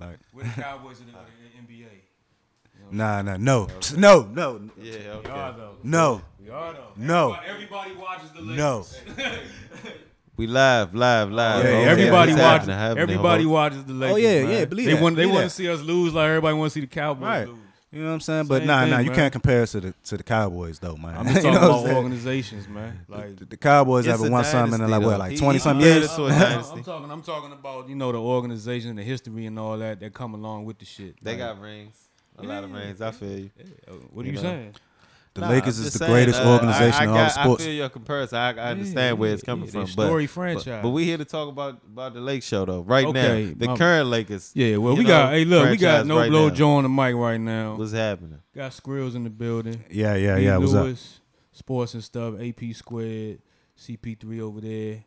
Like, We're the Cowboys in the NBA. no. Yeah, okay. We are though. No. We are though. No. Everybody watches the Lakers. No. We live. Yeah, Okay, everybody what's watches. happening? Everybody watches the Lakers. Oh, yeah, man. yeah, believe they that, want. They believe want to that. see us lose like everybody wants to see the Cowboys Right. lose. You know what I'm saying? But Same nah, thing, you man. can't compare us to the Cowboys though, man. I'm just You talking know what I'm about saying? organizations, man. Like The Cowboys It's haven't a won something in dynasty, like though. like He 20-some compared years. it to a dynasty. I'm talking about the organization, the history, and all that come along with the shit. They Like, got rings. A lot of rings. I feel you. What are You you know. saying? The Nah, Lakers I'm is just the saying, greatest organization in all the I sports. feel your comparison. I understand where it's coming they from. story But franchise. we here to talk about the Lake Show though. Right Okay, now, the my- current Lakers. Yeah, well, you we know, got. Hey, look, we got franchise no right blow now. Joe on the mic right now. What's happening? Got Skrills in the building. Yeah. B. What's up? Lewis, Sports and stuff. AP Squared, CP3 over there.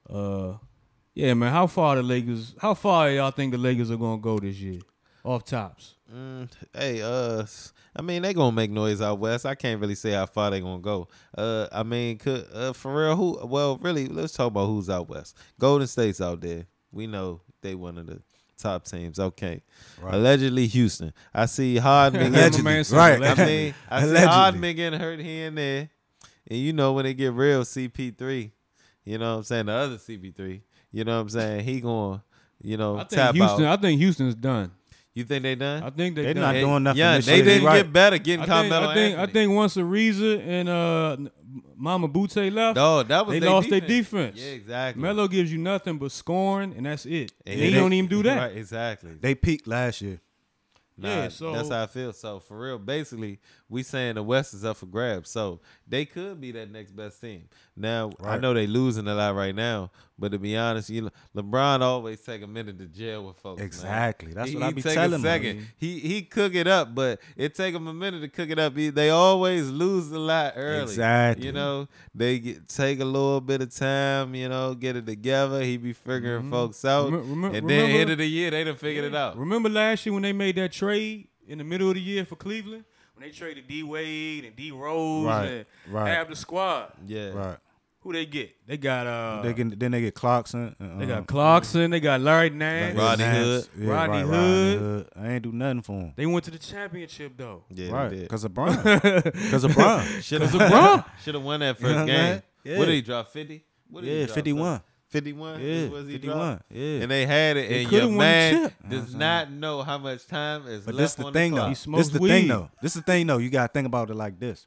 Yeah, man. How far y'all think the Lakers are gonna go this year? Off tops. Hey, I mean, they gonna make noise out west. I can't really say how far they gonna go. I mean, for real, who? Well, really, let's talk about who's out west. Golden State's out there. We know they one of the top teams. Okay, Right. Allegedly Houston. I see Harden. Allegedly, said right. I mean, I see Allegedly. Harden been getting hurt here and there, and you know when they get real, CP3. You know what I'm saying? The other CP3. You know what I'm saying? He gonna, I think tap Houston. out. I think Houston's done. You think they done? I think They're done. not doing nothing. Yeah, this they year. didn't Right. get better getting I Carmelo I think once Ariza and Mama Butte left, No, that was they their lost their defense. defense. Yeah, exactly. Melo gives you nothing but scoring, and that's it. And And he they- don't even do that. Right, exactly. They peaked last year. Yeah, so- that's how I feel. So for real, basically, we saying the West is up for grabs. So they could be that next best team. Now I Right. know they losing a lot right now, but to be honest, LeBron always take a minute to gel with folks. man. Exactly. That's He- what I he be take telling a second. them. He cook it up, but it take him a minute to cook it up. They always lose a lot early. Exactly. You know, they take a little bit of time. Get it together. He be figuring folks out, and then end of the year they done figured it out. Remember last year when they made that trade in the middle of the year for Cleveland? When they traded D Wade and D Rose and half the squad. Yeah, Right. Who they get? They got Then they get Clarkson. they got Clarkson, they got Larry Nance. Rodney Hood. Yeah, Rodney right, Hood. I ain't do nothing for him. They went to the championship though. Yeah, Right. they did. Because of Bron. Because of Bron. Should Cause of Bron. have won that You know first what I'm game. saying? Yeah. What did he drop? 50? What did he Yeah, drop, 51. 51? Yeah, Was he 51. drop? Yeah. And they had it, They and coulda your won the man chip. does not know how much time is But left this the on thing the though. clock. He smokes This the weed. thing though. This the thing though. You gotta think about it like this.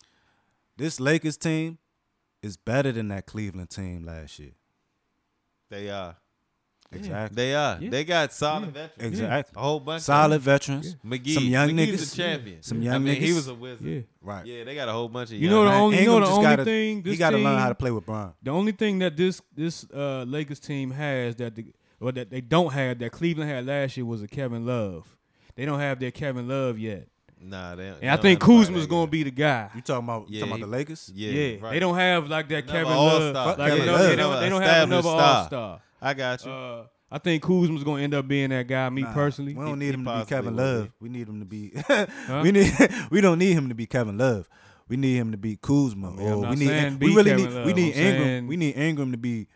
This Lakers team is better than that Cleveland team last year. They are. Exactly. They are. Yeah. They got solid veterans. Exactly. A whole bunch Solid of veterans. McGee. Some young McGee's niggas. the champion. Some young I mean, he niggas. was a wizard. Yeah. Right. Yeah, they got a whole bunch of You know young the niggas. only Ingram the just only gotta, thing this he got to learn team- how to play with Bron. The only thing that this Lakers team has that they don't have that Cleveland had last year was a Kevin Love. They don't have their Kevin Love yet. Nah, they And I think Kuzma's going to be the guy. You talking about Yeah, talking about he- the Lakers? Yeah, right. They don't have like that Another Kevin all-star. Love. Fuck Kevin no, Love. they don't have another Established star. all-star. I got you. I think Kuzma's going to end up being that guy, me Nah, personally. we don't He need him to be possibly Kevin will Love. be. We need him to be. Huh? We don't need him to be Kevin Love. We need him to be Kuzma. I'm Or not we need. saying We be really Kevin need. Love. We need I'm Ingram. saying- We need Ingram to be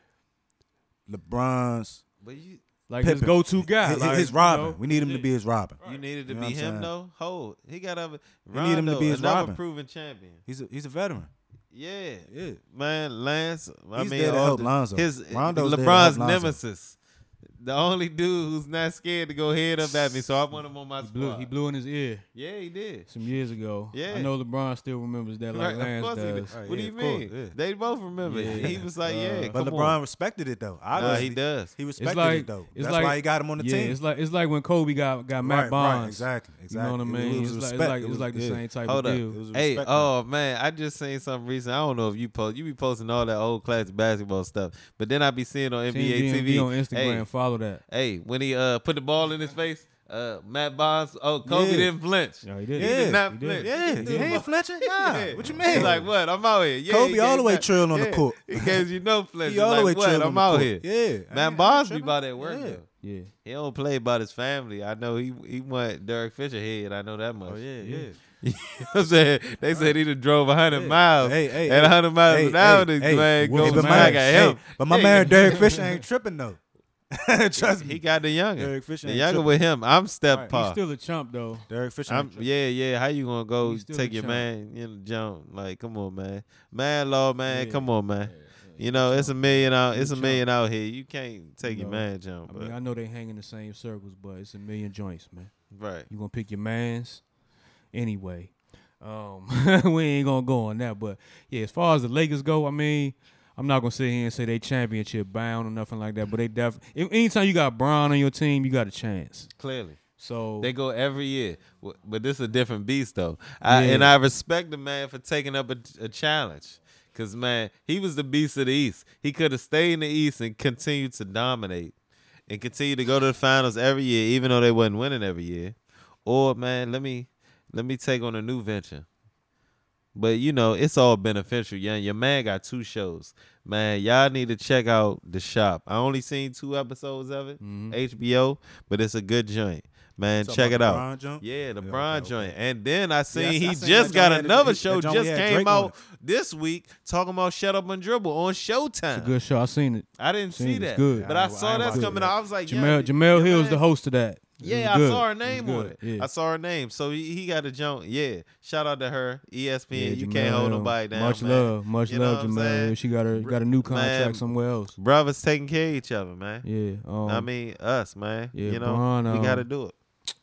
LeBron's. But you Like his Pippen. go-to guy. His, like, his you Robin. know. We need him to be his Robin. needed to You know be what I'm him saying? though. Hold, he got other. We need him to be his another Robin. proven champion. He's a veteran. Yeah, Yeah. man, Lance. I He's mean, there to all help the- Lonzo. His Rondo's there to LeBron's help Lonzo. nemesis. The only dude who's not scared to go head up at me, so I want him on my squad. He blew in his ear Yeah, he did. some years ago. Yeah. I know LeBron still remembers that like Right, Lance of course he does. did. Right, what do yeah, you of course, mean? yeah. They both remember. Yeah. He was like, yeah, But come LeBron on. respected it though. Nah, Obviously, he does. He respected like it though. it's That's like, why he got him on the yeah, team. It's like when Kobe got Matt Right, Bonds. right, exactly. You know what I It mean? was It's respect. like It it's was- like the yeah. same type Hold of up. deal. It was a Hey, respect oh man, I just seen something recent. I don't know if you posting all that old classic basketball stuff, but then I be seeing on NBA Team TV DMV on Instagram. Hey, Follow that. hey, when he put the ball in his face, Matt Bonds. Oh, Kobe Yeah. didn't flinch. Yeah, he did. He did not He did. flinch. Yeah, He he did. ain't flinching. Nah, Yeah. what you He's mean? like, what? I'm out here. Yeah, Kobe he all the gave way that- trailing on the yeah, court. He gives you no flinch. He all the Like, way what? trailing on I'm the out court. here. Yeah, Man, I Bonds be ain't about that work Yeah. though. Yeah. He don't play about his family. I know he want Derek Fisher head. I know that much. Oh yeah, yeah. You know what I'm saying? They said he done drove 100 miles. Hey, at 100 miles an hour, this man hey, goes but back at him. but my man Derek Fisher ain't tripping though. Trust me. He got the younger. Derek Fisher The ain't younger tripping. with him. I'm step Right. pa. He's still a chump though. Derek Fisher. ain't tripping. Yeah. How you gonna go He's still take a your chump. man in the jump? Like, come on, man. Man, law, man. Yeah. Come on, man. Yeah, You know, it's a million out. He's It's a a million out here. You can't take your No. man jump. I But, mean, I know they hang in the same circles, but it's a million joints, man. right. You gonna pick your mans anyway. We ain't gonna go on that, but yeah, as far as the Lakers go, I mean, I'm not gonna sit here and say they championship bound or nothing like that, but they definitely. Anytime you got Bron on your team, you got a chance. Clearly. So They go every year, but this is a different beast though. Yeah. And I respect the man for taking up a challenge, cause man, he was the beast of the East. He could have stayed in the East and continued to dominate, and continue to go to the finals every year, even though they wasn't winning every year. Or man, let me take on a new venture. But you know, it's all beneficial. Yeah, your man got 2 shows. Man, y'all need to check out The Shop. I only seen 2 episodes of it, HBO, but it's a good joint. Man, Talking check it about the out. Bron jump? Yeah, the Yeah, Bron okay, joint. okay. And then I seen I he seen just that got joint had- another that show joint just had came Drake on out it. this week talking about Shut Up and Dribble on Showtime. it's a good show. I seen it. I didn't Seen see it. It's that. good. But I I ain't- I saw ain't that's watched coming it. out. I was like, Jamel your Hill's the man- host of that. It Yeah, was I good. saw her It was name good. on it. Yeah. I saw her name. So he got a jump. Yeah. Shout out to her. ESPN. Yeah, you Jamel can't hold Hill. nobody down. Much man. love, much You know love, what I'm Jamel. saying? Hill. She got a new contract Man, somewhere else. Brothers taking care of each other, man. Yeah. I mean, us, man. yeah, you know, Bron, we got to do it.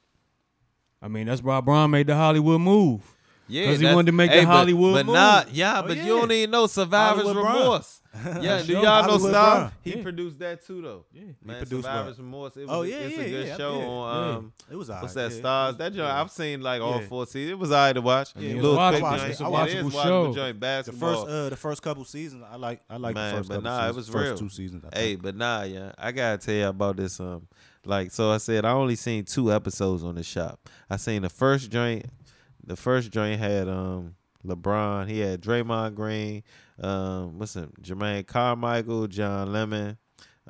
I mean, that's why Bron made the Hollywood move. Yeah, 'Cause he that's- wanted to make the Hollywood but move. not, Oh, but yeah. you don't even know Survivor's Hollywood Bron. Remorse. Yeah, do Sure. y'all know Hollywood Star? Bron. He Yeah. produced that too, though. Yeah. Man, produced Survivor's what? Remorse. It was Oh, a, yeah, it's yeah, a good yeah, show yeah. on It was what's alright, that? yeah. Stars. That joint Yeah. I've seen like all Yeah. 4 seasons. It was alright to watch. Yeah, it's Little watchable. quick watch- joint. it's a It watchable is show. joint The basketball. first couple seasons, I like Man, the first but couple nah, it seasons. was first real. 2 seasons. I Hey, think. but nah, yeah, I gotta tell you about this. Like, so I said I only seen 2 episodes on The Shop. I seen the first joint. The first joint had LeBron. He had Draymond Green. Jermaine Carmichael, John Lemon.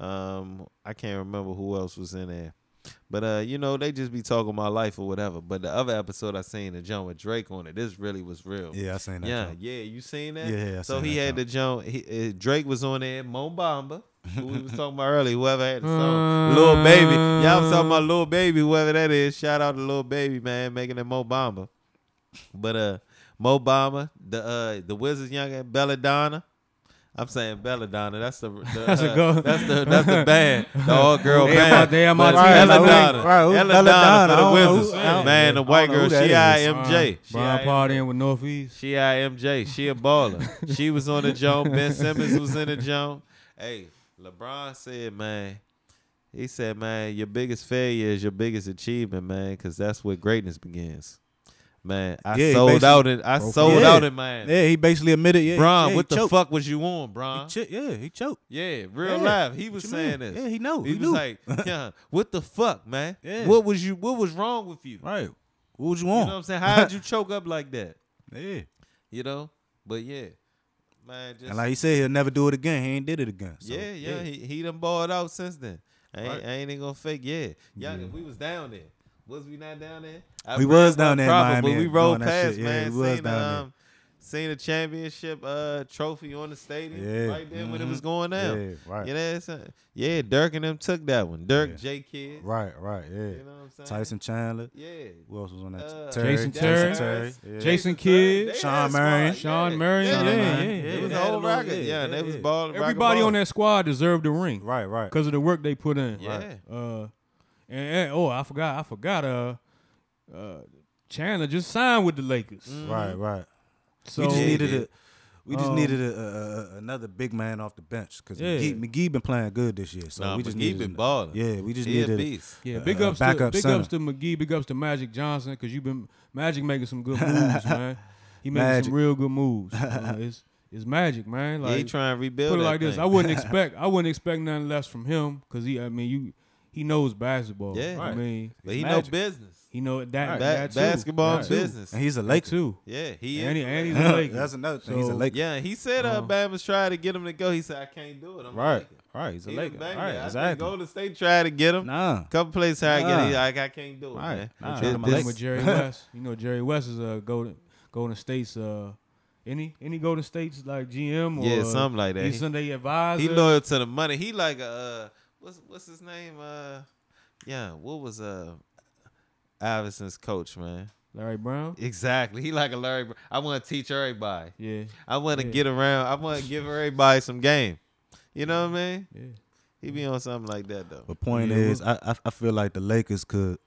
I can't remember who else was in there. But you know, they just be talking my life or whatever. But the other episode I seen the joint with Drake on it. This really was real. Yeah, I seen that. Yeah, jump. yeah, you seen that? Yeah, I So seen he that had the joint. Drake was on there. Mo Bamba, who we was talking about earlier. Whoever had the song, Lil Baby. Y'all was talking about Lil Baby, whoever that is. Shout out to Lil Baby, man, making it Mo Bamba. But Mo Bamba, the Wizards young Belladonna. I'm saying Belladonna. That's the That's a go. that's the band, the all girl They band. about- they about But to- Belladonna, Right, who's Belladonna Belladonna? for I don't the know Wizards. who- I don't- Man, the I white don't know girl, who that she is. IMJ. She Bron IMJ. partying with Northeast. She IMJ. She a baller. She was on the joint. Ben Simmons was in the joint. Hey, LeBron said, man, he said, man, your biggest failure is your biggest achievement, man, because that's where greatness begins. Man, I Yeah, he sold basically- out in Yeah. out in Miami. Yeah, he basically admitted. Yeah, Bron, yeah, what he the choked. fuck was you on, He Bron? he choked. Yeah, real Yeah. life. He was What you saying mean? this. Yeah, he know. He He was knew. like, yeah, what the fuck, man? Yeah. What was wrong with you? Right. What would you You know want? what I'm saying? How did you choke up like that? Yeah. You know? But yeah. Man, just And like he said, he'll never do it again. He ain't did it again. So, yeah. He done balled out since then. I ain't even gonna fake. Yeah. Yeah. We was down there. Was we not down there? We was down there in Probably, Miami but we doing rolled that past, shit. Yeah, man. we was Seen down seen the championship trophy on the stadium Yeah. right there when it was Mhm. going down. Yeah, right. You know what I'm saying? Yeah, Dirk and them took that one. Dirk, Yeah. J Kidd. Right, yeah. You know what I'm saying? Tyson Chandler. Yeah. Who else was on that? Jason Terry. Terry. Yeah. Jason Kidd. They Sean had a squad, Marion. Sean Marion, Yeah, yeah, man. yeah. It was They a had whole a little- rocket. Yeah, yeah, they was yeah. balling. Everybody on that squad deserved the ring Right. because of the work they put in. Yeah. And I forgot. Chandler just signed with the Lakers. Mm. Right. So we just Yeah, needed yeah. a. We just needed another big man off the bench because Yeah. McGee been playing good this year. So Nah, we just McGee needed. been balling. Yeah, we just He a needed. beast. yeah, big ups backup to center. McGee, big ups to Magic Johnson because you've been Magic making some good moves, man. He making Magic. some real good moves. It's Magic, man. Yeah, Like he trying to rebuild put it that like this, thing. I wouldn't expect nothing less from him because he knows basketball. Yeah. I Right. mean, But he Magic. know business. he know that, Right. that too. Basketball That too. business. And he's a That Laker. too. Yeah, he And is. he's a Laker. That's another thing. He's a So- Laker. Yeah, he said Bama's tried to get him to go. He said, I can't do it. I'm a Right. Laker. Right. He's a He Laker. done banged Right. it. I think Exactly. Golden State tried to get him. Nah. Couple places tried to get him. He's Nah. like, I can't do it, Right. man. Nah. Trying to This- play with Jerry West. You know, Jerry West is a Golden State's any Golden States like GM or Yeah, something like that. He's Sunday advisor. He loyal to the money. He like what's his name? Yeah, what was Iverson's coach, man? Larry Brown. Exactly. He like a Larry Brown. I want to teach everybody. Yeah. I want to Yeah. get around. I want to give everybody some game. You know what I mean? Yeah. He be on something like that though. The point Yeah, is, I feel like the Lakers could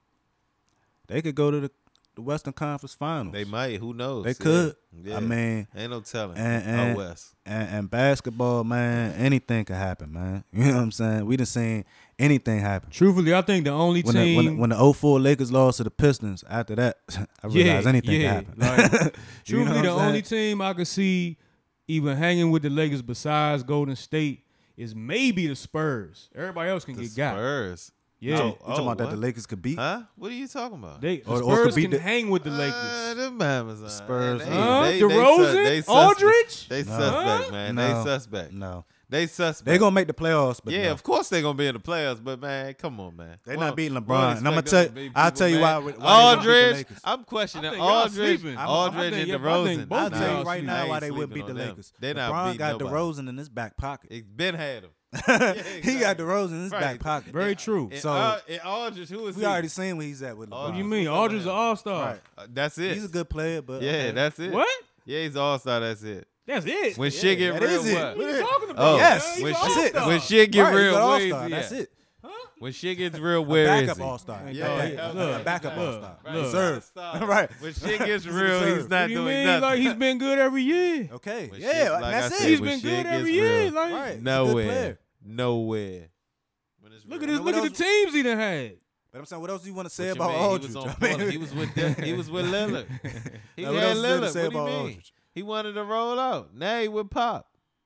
go to the Western Conference Finals. They might. Who knows? They could. Yeah. I mean, ain't no telling. and- Out west. and basketball, man, anything could happen, man. You know what I'm saying? We done seen anything happen. Truthfully, I think the only When team. the 04 Lakers lost to the Pistons, after that, I realized anything could happen. Like, You know truthfully, what the I'm only saying? team I could see even hanging with the Lakers besides Golden State is maybe the Spurs. Everybody else can The get got. Spurs. Yeah, You talking about that what? the Lakers could beat? Huh? What are you talking about? the Or Spurs could beat can the- hang with the Lakers. Them Amazon. Spurs, DeRozan, they Aldridge. They No. suspect, man. They No. suspect. No, They suspect. they gonna make the playoffs, but yeah, no. of course they're gonna be in the playoffs, but man, come on, man. They Well, not beating we LeBron. don't And I'ma expect tell them to beat I'll people, tell you man. why they gonna beat the Aldridge. Lakers. I'm questioning I think y'all Aldridge. sleeping. Aldridge I and think DeRozan. both I'll of tell y'all you right now I why ain't they wouldn't sleeping beat the on them. Lakers. They not LeBron beating got nobody. DeRozan in his back pocket. It been had him. He got DeRozan in his Right. back pocket. Very true. And, So- and Aldridge, who is We he? already seen where he's at with LeBron. What do you mean? Aldridge's an all-star. Right. That's it. He's a good player, but Yeah, okay. that's it. What? Yeah, he's all star. That's it. That's it. When shit get that real, is it. what? What are you talking about? Oh, Yes. He's when an That's shit, it. all-star. when shit get Right, he's real, an where is all-star. he That's at? it. When shit gets real, A where is backup he? all-star. Yeah, Look, A backup look, all-star. look. Reserve. Right. Right. When shit gets He's a real, reserve. he's What not do you doing mean? nothing. Like he's been good every year. Okay. When Yeah, shit- like that's I it. said, He's when been shit good gets every real. year. Like, Right. He's a good Nowhere. player. Nowhere. When it's look at real. this. What Look at the else? teams he done had. But I'm saying, what else do you want to say What you about mean? Aldridge? He was on I mean, Portland. He was with them. He was with Lillard. He Now, what had else is there to Lillard. say What do you about mean? Aldridge? He wanted to roll out. Now he with Pop.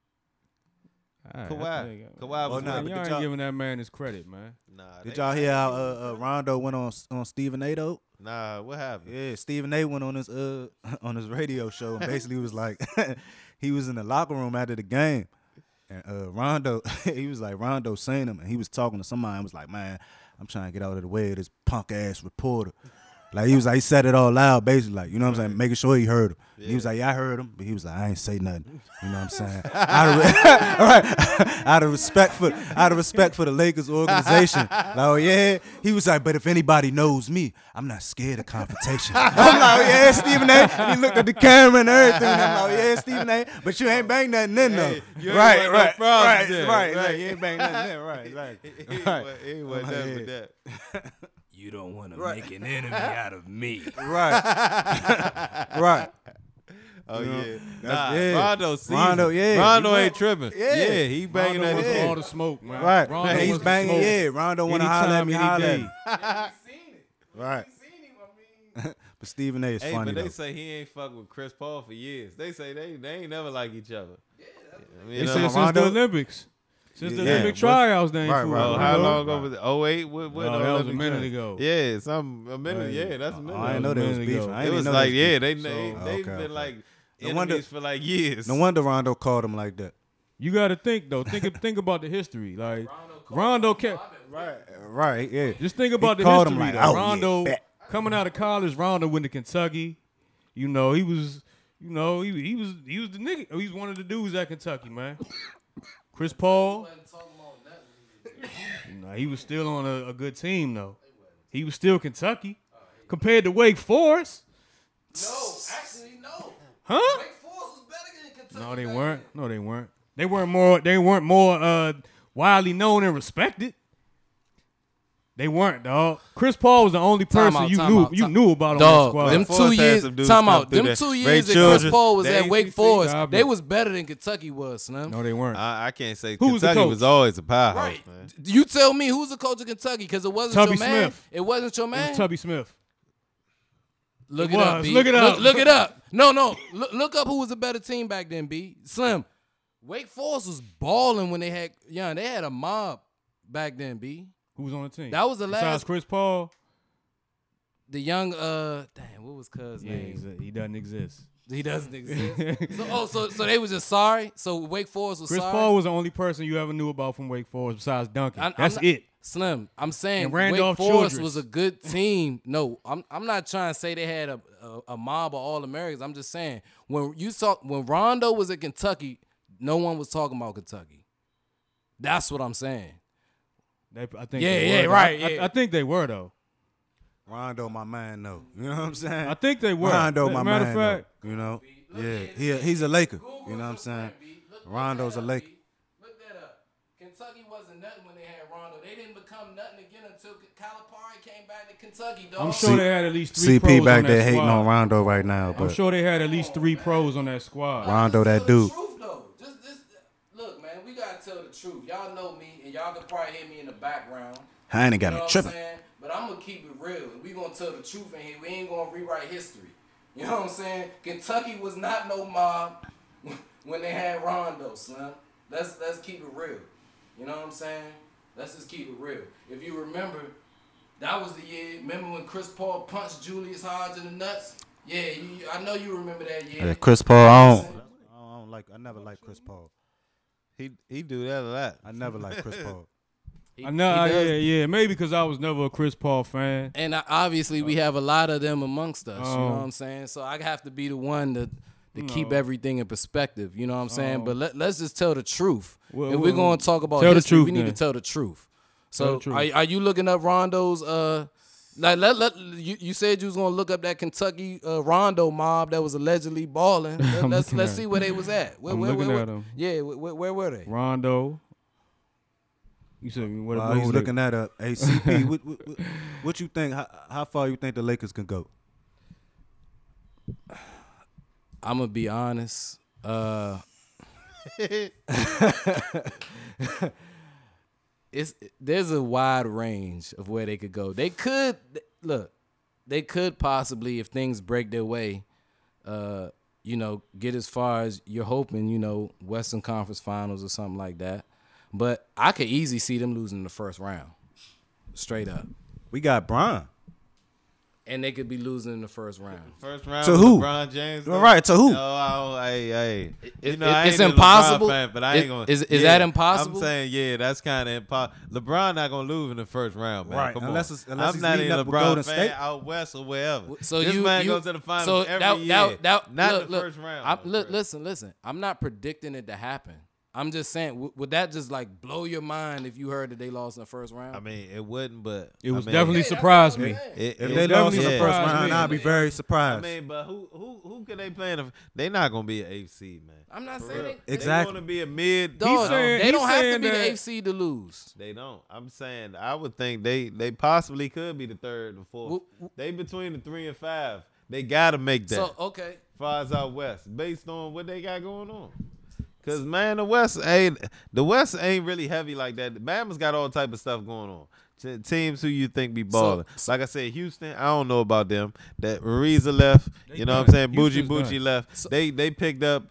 Kawhi. Kawhi was nah, with y'all but ain't y'all- giving that man his credit, man. Nah, Did y'all hear how Rondo went on Stephen A. though? Nah, what happened? Yeah, Stephen A. went on his on his radio show and basically was like, he was in the locker room after the game, and Rondo, he was like Rondo seen him and he was talking to somebody and was like, man, I'm trying to get out of the way of this punk ass reporter. Like he was like, he said it all loud, basically, like, you know what I'm saying, making sure he heard him. Yeah. He was like, yeah, I heard him, but he was like, I ain't say nothing. You know what I'm saying? Out of respect for the Lakers organization. Like, oh yeah, he was like, but if anybody knows me, I'm not scared of confrontation. I'm like, oh yeah, Stephen A. He looked at the camera and everything. I'm like, oh yeah, Stephen A. But you ain't bang nothing in though. you ain't Right, want no right, problems right, then, right, right. right. You ain't bang nothing in, right, right. He ain't want nothing but that. You don't want to Right. make an enemy out of me. Right. Right. Oh You know, yeah, that's- nah. yeah. Rondo, seasoned. Rondo, yeah. Rondo He ain't might- tripping. yeah. Yeah, he banging Rondo that wants shit. all the smoke, man. Right. Rondo And he's wants the banging, smoke. yeah. Rondo want to holler at Anytime, me, any holler at day. me. Right. But Stephen A. is Hey, funny but they though. say he ain't fuck with Chris Paul for years. They say they ain't never like each other. They You know? said since the Rondo- Olympics. Since the Yeah. Olympic What's- tryouts, they ain't right, fool. right, Oh, right. how Right. long ago was it? 08? What No, that was a Olympic minute time? ago. Yeah, a minute. Right. Yeah, that's a minute. I didn't know was a they was minute beefing. ago. I It didn't was know like, they yeah, was they've okay, been okay. like No enemies wonder- for like years. No wonder Rondo called him like that. You got to think though. Think about the history. Like Rondo kept. Right, yeah. Just think about the called history. him like, though. oh, yeah, Rondo bet. coming out of college. Rondo went to Kentucky. You know he was. You know he was the nigga. He was one of the dudes at Kentucky, man. Chris Paul. You know, he was still on a good team though. He was still Kentucky compared to Wake Forest. No, actually, no. Huh? Wake Forest was better than Kentucky. No, they back weren't. then. No, they weren't. They weren't more widely known and respected. They weren't, dog. Chris Paul was the only person out, you time knew out, you time- knew about on Dog, the squad. them Forest 2 had years. some dudes Time come out. through Them there. 2 Ray years that Chris Childress, Paul was they at ain't Wake beat Forest, Stop they it. was better than Kentucky was, Slim. No, they weren't. I can't say Who was the Kentucky coach? was always a powerhouse, Right. man. You tell me who's the coach of Kentucky because it wasn't Tubby your man. Smith. It wasn't your It man. was Tubby Smith. Look It it up, was. B. Look it up. Look it up. No. Look up who was a better team back then, B. Slim. Wake Forest was balling when they had a mob back then, B. Who was on the team? That was the Besides last. Chris Paul. The young what was Cuz Yeah, name? he doesn't exist. He doesn't exist. So they was just sorry. So Wake Forest was Chris sorry. Paul was the only person you ever knew about from Wake Forest besides Duncan. I'm That's not- it. Slim, I'm saying And Randolph Wake Forest Childress. was a good team. No, I'm not trying to say they had a mob of All Americans. I'm just saying when Rondo was at Kentucky, no one was talking about Kentucky. That's what I'm saying. I think Yeah, they yeah, were. right, I yeah. think they were though. Rondo, my man, though. You know what I'm saying? I think they were. Rondo, my Matter man, of fact, though. You know? Yeah, he's a Laker. You know what I'm saying? Rondo's a Laker. Look that up. Kentucky wasn't nothing when they had Rondo. They didn't become nothing again until Calipari came back to Kentucky, dog. I'm sure they had at least 3 pros CP back on that there hating squad. on Rondo right now, I'm but sure they had at least 3 pros on that squad. Rondo, that Tell dude. the truth, though. Just look, man. We gotta tell the truth. Y'all know me, and y'all can probably hear me in the background. I ain't got You know me what I'm tripping. saying? But I'm gonna keep it real. We gonna tell the truth in here. We ain't gonna rewrite history. You know what I'm saying? Kentucky was not no mob when they had Rondo, Slim. Let's keep it real. You know what I'm saying? Let's just keep it real. If you remember, that was the year. Remember when Chris Paul punched Julius Hodge in the nuts? Yeah, I know you remember that year. Yeah, Chris Paul, I never liked Chris Paul. He do that a lot. I never liked Chris Paul. I know, he does. yeah, maybe because I was never a Chris Paul fan. And obviously, we have a lot of them amongst us. You know Oh. what I'm saying? So I have to be the one to keep No. everything in perspective. You know what I'm saying? Oh. But let's just tell the truth. Well, if we're going to talk about tell the history, truth we need then. to tell the truth. Tell So the truth. are you looking up Rondo's? You said you was going to look up that Kentucky Rondo mob that was allegedly balling. Let's looking at see where they was at. Where, I'm where, looking where, at 'em. Yeah, where were they? Rondo. You said what? While what he's were they? looking that up. Hey, CP, what you think? How far you think the Lakers can go? I'm gonna be honest. There's a wide range of where they could go. They could possibly, if things break their way, get as far as you're hoping, Western Conference Finals or something like that. But I could easily see them losing the first round, straight up, We got Bron. and they could be losing in the first round. First round To with who? LeBron James. All right, to who? Hey. It- I it's ain't a impossible. LeBron fan, but I ain't gonna. Is that impossible? I'm saying, yeah, that's kind of impossible. LeBron not gonna lose in the first round, man. Right, Come unless on. it's- unless I'm he's not meeting a up with LeBron Golden fan State. out west or wherever. So this man goes to the finals every year. not look, the first round. Listen. I'm not predicting it to happen. I'm just saying, would that just like blow your mind if you heard that they lost in the first round? I mean, it wouldn't, but It was I mean, definitely surprised me. If it they lost in the definitely first surprised round, me. I'd be very I surprised. mean, but who could they play in? They not gonna be an eighth seed, man. I'm not For saying real. they, Exactly. They want to be a mid. dog, saying- they he's don't have to saying be the that- eighth seed to lose. They don't. I'm saying I would think they possibly could be the third or fourth. They between the 3 and 5. They gotta make that. So okay, Far as out west, based on what they got going on. Cause man, the West ain't really heavy like that. Bama's got all type of stuff going on. Teams who you think be balling. Like I said, Houston, I don't know about them. That Ariza left. You know what I'm saying? Houston's Bougie done. left. They picked up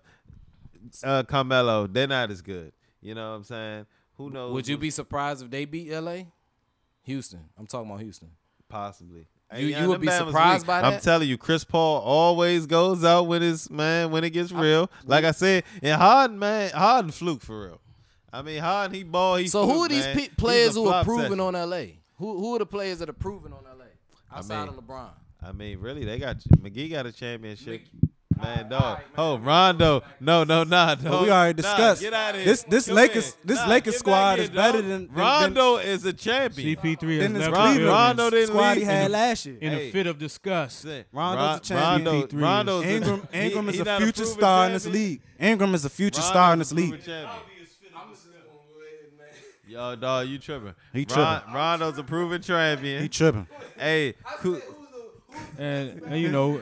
Carmelo. They're not as good. You know what I'm saying? Who knows? would you be surprised if they beat LA? Houston. I'm talking about Houston. possibly? You would them be Bama's surprised weak. by I'm that? telling you, Chris Paul always goes out when it gets real. Like I said, and Harden fluke for real. I mean, Harden, he ball, he So fluke, who are these man. He's players a who are flop proven session. on LA? Who are the players that are proven on LA outside mean, of LeBron? I mean, really, they got McGee got a championship. Man, dog. Oh, Rondo. No. But we already discussed. Get out of here. This Come Lakers in. this Nah, Lakers get squad back is here, better dog. than Rondo is a champion. CP3 has than this left Cleveland the Rondo building didn't squad leave he had in last year. in Hey. a fit of disgust. Rondo's a champion. Rondo, Rondo's Ingram he is a not future proven star in this champion. league. Ingram is a future Rondo's star in this a proven league. champion. Yo, dog, you tripping. He tripping. Rondo's a proven champion. He tripping. Hey, And you know,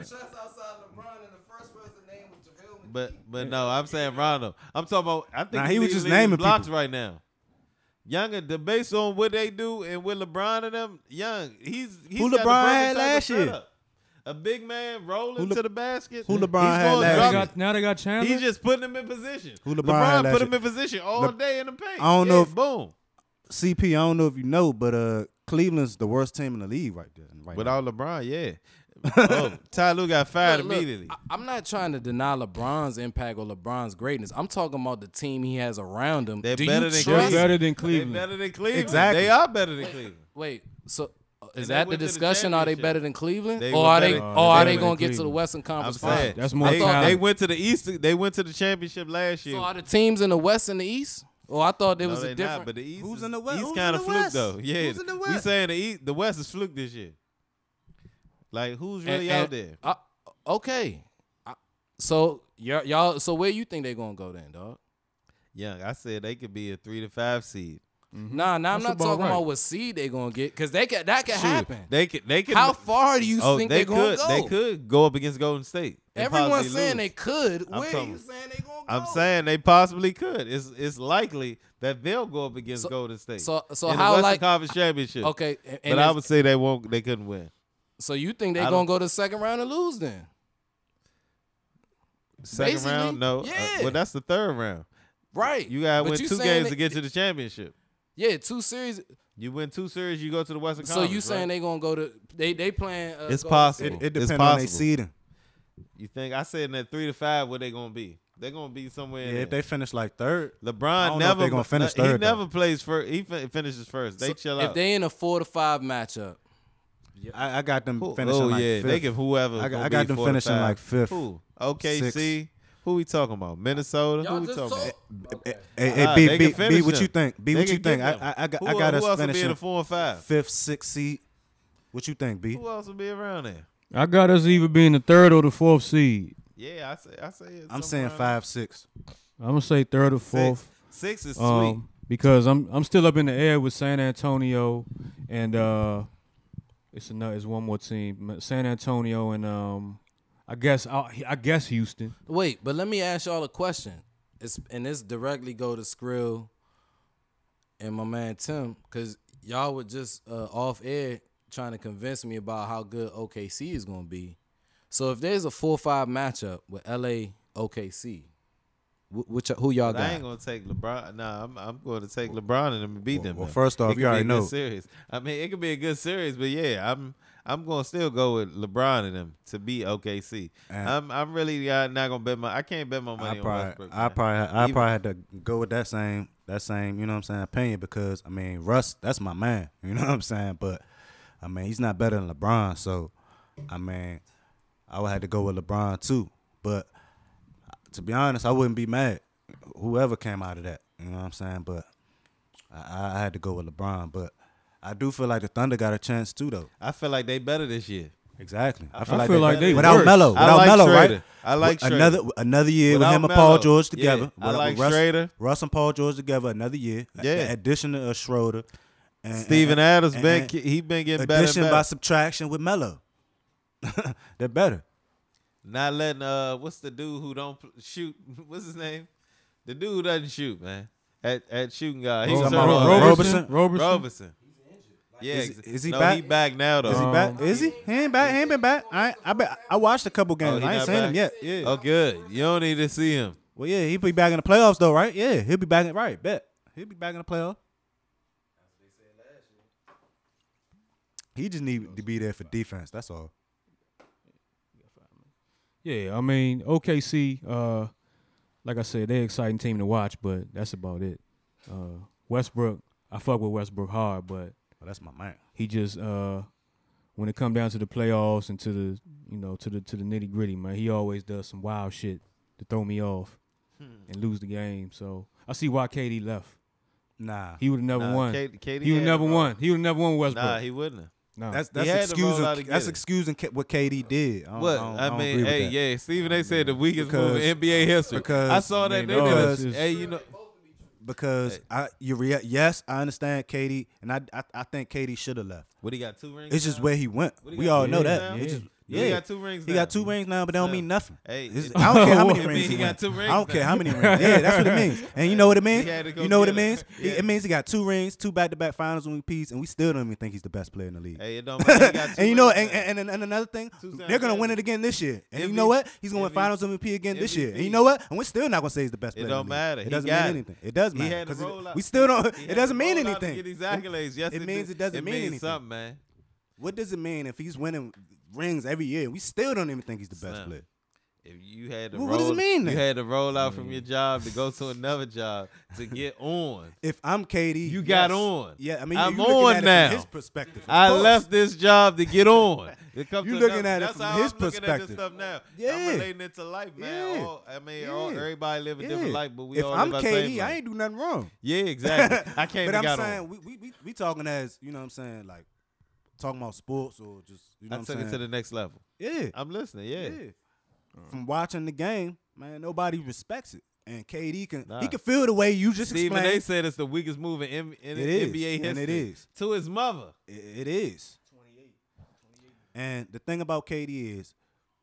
but no, I'm saying Rondo. I'm talking about. I think Nah, the he was league just leading naming blocks people. right now. Younger, based on what they do and with LeBron and them, he's Who got the LeBron perfect had type of last year? setup. A big man rolling Who to the basket. who LeBron He's had gonna last drop year? it. now they got Chandler. He's just putting him in position. Who LeBron had last put him year? in position all day in the paint. I don't know if- boom. CP, I don't know if you know, but Cleveland's the worst team in the league right there. Right now. Without LeBron, yeah. Oh, Ty Lue got fired Look, immediately. I'm not trying to deny LeBron's impact or LeBron's greatness. I'm talking about the team he has around him. They're Do better you than They're trust? better than They're Cleveland. better than Cleveland. Exactly. They are better than Cleveland. Wait, so is And they that the went to the discussion? Are they championship. better than Cleveland, They or were are they, better- or they are better they than going to get to the Cleveland. Western I'm Conference saying Finals? That's more they talent. went to the East. They went to the championship last year. So are the teams in the West and the East, Oh, I thought there No, was they a different. not, but the East Who's is, in the West? East Who's kind in of the fluke West? though. Yeah, Who's in the we West? saying the West is fluke this year. Like who's really out there? Okay. So y'all. So where you think they gonna go then, dog? Young, I said they could be a 3 to 5 seed. Nah, I'm That's not about talking right. about what seed they gonna get, because that could happen. They could. How far do you Oh, think they they're gonna could. go? They could go up against Golden State. and Everyone's possibly saying lose. they could. I'm Where talking- you saying they gonna go? I'm saying they possibly could. It's likely that they'll go up against Golden State. So in how the Western like Conference Championship. okay? but I would say they won't. They couldn't win. So you think they I gonna don't- go to the second round and lose then? Second Basically, round, no. yeah. Well, that's the third round. Right. You gotta But win you 2 saying games that- to get to the championship. Yeah, 2 series. You win 2 series, you go to the Western So Conference. you saying right? they gonna go to they playing? It's Golden possible. State. It It's depends on their possible. seeding. You think I said in that 3 to 5, where they gonna be? They're gonna be somewhere. Yeah, in if there. they finish like third, I LeBron don't know if never they gonna finish He third, though. never plays first. He finishes first. They So chill if out. they in a 4 to 5 matchup, I got them Who- finishing like yeah, fifth. they can whoever. I gonna got be them 4 to finishing 5. like fifth. Who? OKC. sixth. Who we talking about? Minnesota. y'all Who we just talking talk. about? Hey, They B, can B, finish what them. you think? B, They what you can think? get them. I got Who us else will be in finishing the 4 and 5? fifth, sixth seed. What you think, B? Who else will be around there? I got us either being the 3rd or the 4th seed. Yeah, I say. It's I'm somewhere saying around 5, 6. I'm gonna say 3rd or there. 4th. 6 is sweet. Because I'm still up in the air with San Antonio and it's one more team, San Antonio and I guess Houston. wait. But let me ask y'all a question. And this directly go to Skrill and my man Tim, because y'all were just off air trying to convince me about how good OKC is gonna be. So if there's a 4-5 matchup with LA OKC, who y'all But I got? ain't gonna take LeBron. Nah, I'm going to take LeBron and them and beat them. Well, though. first off, It you could be already a good know. Series. I mean, it could be a good series, but yeah, I'm gonna still go with LeBron and them to beat OKC. And I'm really not gonna bet my. I can't bet my money on Westbrook. I man. probably had to go with that same, you know what I'm saying, opinion, because I mean Russ, that's my man. You know what I'm saying? But I mean he's not better than LeBron, so I mean I would have to go with LeBron too. But to be honest, I wouldn't be mad whoever came out of that. You know what I'm saying? But I had to go with LeBron. But I do feel like the Thunder got a chance too, though. I feel like they better this year. Exactly. I feel like they without worse. Melo, I without like Melo, Schroeder. right? I like another year Without with him and Melo. Paul George Yeah, together. I With like Russ, Schroeder. Russ and Paul George together. Another year. Yeah. The addition of Schroeder. And, Steven Adams and he been getting better. addition And by better. subtraction with Melo. They're better. Not letting what's the dude who don't shoot? What's his name? The dude who doesn't shoot, man. At shooting guard. He's talking hurt about on Roberson? Roberson. Yeah, Is he no, back? He back now though. Is he back? Is he? He ain't back. He ain't been back. I watched a couple games. he I ain't not seen him back? yet. Yeah. Oh, good. You don't need to see him. Well, yeah, he'll be back in the playoffs though, right? Yeah, he'll be back. Right, bet. He'll be back in the playoffs. He just need to be there for defense. That's all. Yeah, I mean OKC. Like I said, they're an exciting team to watch, but that's about it. Westbrook, I fuck with Westbrook hard, but Well, that's my man. he just when it come down to the playoffs and to the to the nitty gritty, man, he always does some wild shit to throw me off and lose the game. So I see why KD left. Nah, He would have never won. KD He would had never to roll. won. He would have never won with Westbrook. Nah, he wouldn't have. No. that's He had to roll out excusing. and That's get it. excusing what KD did. What? I don't agree with hey, that. yeah. Stephen A. said the weakest Because- move in NBA history. because- I saw that. I mean, They no, did it's it. just- Hey, you know. Because yes, I understand KD, and I think KD should have left. What he got 2 rings? It's just now? where he went. What he We got, all 2 know rings that. now? It's just- He got 2 rings. He now. got 2 rings now, but they don't Slim. mean nothing. Hey, I don't care how many it rings mean he he won. got 2 rings I don't care now. how many rings. Yeah, that's what it means. And you know what it means? He had to go You know what it get it. means? Yeah. It means he got 2 rings, 2 back-to-back finals MVPs, and we still don't even think he's the best player in the league. Hey, it don't matter. He got 2 And you know, rings now. and another thing, 2 they're gonna win it again this year. And you know what? He's gonna win Finals MVP again this year. And you know what? And we're still not gonna say he's the best player. It don't in the league. matter. It He doesn't got mean it. anything. It does He matter had to 'cause roll out. we still don't. He It had doesn't to mean roll out to anything. Get these accolades. Yes, It means it doesn't mean means anything. something, man. What does it mean if he's winning rings every year? We still don't even think he's the best Slim. player. If you had to What roll, does it mean You then? had to roll out from your job to go to another job to get on. If I'm KD, You got yes. on. Yeah, I mean, I'm you looking on at it now. from his perspective. Of I course. left this job to get on. It comes You to looking another- at it that's from how his I'm looking at perspective. this stuff now. Yeah. I'm relating it to life, man. Yeah. All, I mean, Yeah. all, everybody live a different Yeah. life, but we if all I'm live our same KD, life. I ain't do nothing wrong. Yeah, exactly. I can't But be I'm got saying on. we talking as, you know what I'm saying, like talking about sports or just, you know I what took I'm it to saying. the next level. Yeah. I'm listening. Yeah. From watching the game, man, nobody respects it. And KD can Nah. he can feel the way you just Stephen A. explained. said it's the weakest move in It is, NBA history. and it is. To his mother. It is. 28. And the thing about KD is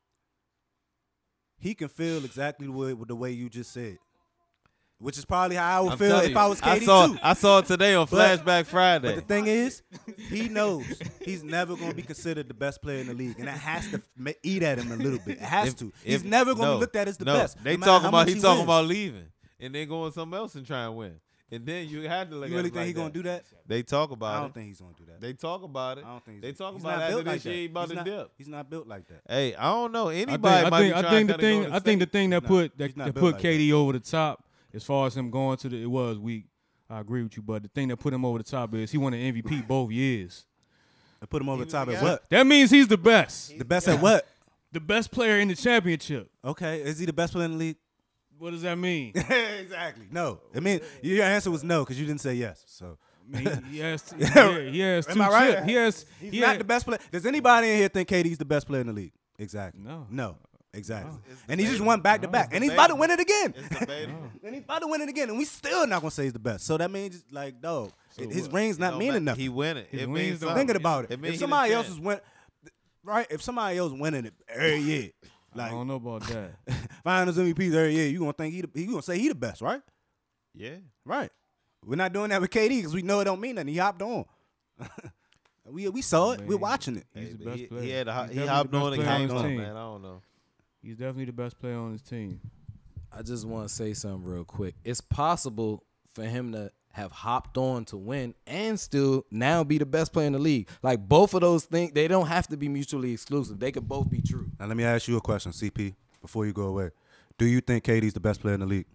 he can feel exactly the way you just said. Which is probably how I would I'm feel telling if you, I was KD saw, too. I saw it today on But- Flashback Friday. But the thing is, he knows he's never going to be considered the best player in the league, and that has to eat at him a little bit. It has to. He's never going to be looked at as the best. They no matter talking how about much he talking wins. about leaving and then going somewhere else and try and win. And then you had to look You at really it think like he's going to do that? They talk about I it. don't think he's going to do that. They talk about it. I don't think they talk he's about not after built this like shit. that. He about He's to not- dip. He's not built like that. Hey, I don't know. Anybody might be trying I think to the thing. go to I think the state. thing that He's put not that built put like KD over the top, as far as him going to it was weak. I agree with you, but the thing that put him over the top is he won an MVP both years. And put him over the was top the at guy. what? That means he's the best, The best at what? the best player in the championship. Okay. Is he the best player in the league? What does that mean? Exactly. No. I mean, your answer was no because you didn't say yes. So He has, he has Am two I right? chips. He has. he's he not has- the best player. Does anybody in here think KD's the best player in the league? Exactly. No. No. Exactly. It's And he just debatable. won back to back. It's And he's about to debatable. win it again. It's debatable. And he's about to win it again. And we still not gonna say he's the best. So that means like, dog, his what? rings It not don't meaning matter. nothing. He win it. His It wins means don't- something. Thinking about it. It mean If he somebody the else champ. is winning, right? If somebody else winning it every year, I like don't know about that. Finals MVPs every year, you gonna think he gonna say he the best, right? Yeah. Right. We're not doing that with KD because we know it don't mean nothing. He hopped on. we saw it. We're Man. watching it. He's the but best he, player. he had a, He's he definitely hopped the best on and player on came his on, team. man. I don't know. He's definitely the best player on his team. I just want to say something real quick. It's possible for him to have hopped on to win and still now be the best player in the league. Like both of those things, they don't have to be mutually exclusive. They could both be true. Now let me ask you a question, CP, before you go away. Do you think KD's the best player in the league?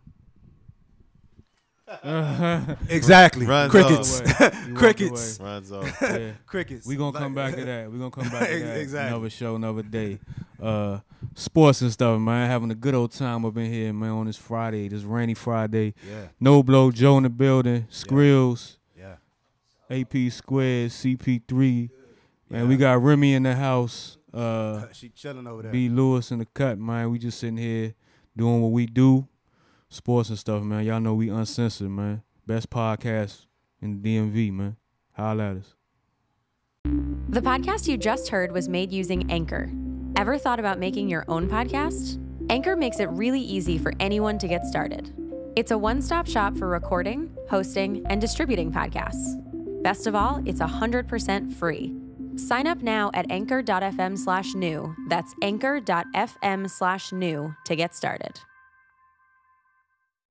Exactly. Runs Crickets. He walked Crickets. away. Runs off. Yeah. Crickets. We gonna come back to that. We gonna come back to that. Exactly. Another show, another day. Sports and stuff, man. Having a good old time up in here, man. On this Friday, this rainy Friday. Yeah. No Blow, Joe in the building. Skrills, Yeah. AP Squared, CP3. Man, Yeah. we got Remy in the house. She chilling over there. B. Lewis in the cut, man. We just sitting here doing what we do. Sports and stuff, man. Y'all know we uncensored, man. Best podcast in the DMV, man. Holla at us. The podcast you just heard was made using Anchor. Ever thought about making your own podcast? Anchor makes it really easy for anyone to get started. It's a one-stop shop for recording, hosting, and distributing podcasts. Best of all, it's 100% free. Sign up now at anchor.fm/new. That's anchor.fm/new to get started.